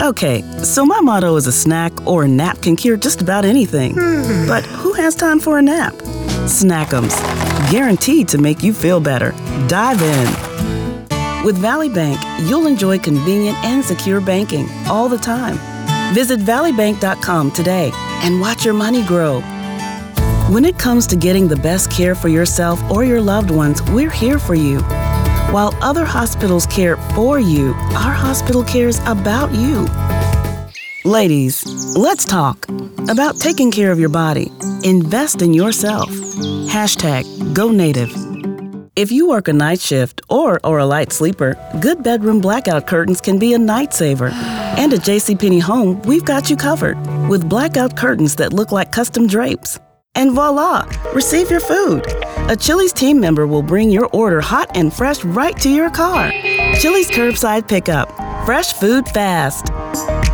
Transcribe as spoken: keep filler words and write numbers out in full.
Okay, so my motto is a snack or a nap can cure just about anything. But who has time for a nap? Snackums, guaranteed to make you feel better. Dive in. With Valley Bank, you'll enjoy convenient and secure banking all the time. Visit valley bank dot com today and watch your money grow. When it comes to getting the best care for yourself or your loved ones, we're here for you. While other hospitals care for you, our hospital cares about you. Ladies, let's talk about taking care of your body. Invest in yourself. Hashtag Go Native. If you work a night shift or are a light sleeper, good bedroom blackout curtains can be a night saver. And at JCPenney Home, we've got you covered with blackout curtains that look like custom drapes. And voila, receive your food. A Chili's team member will bring your order hot and fresh right to your car. Chili's Curbside Pickup. Fresh food fast.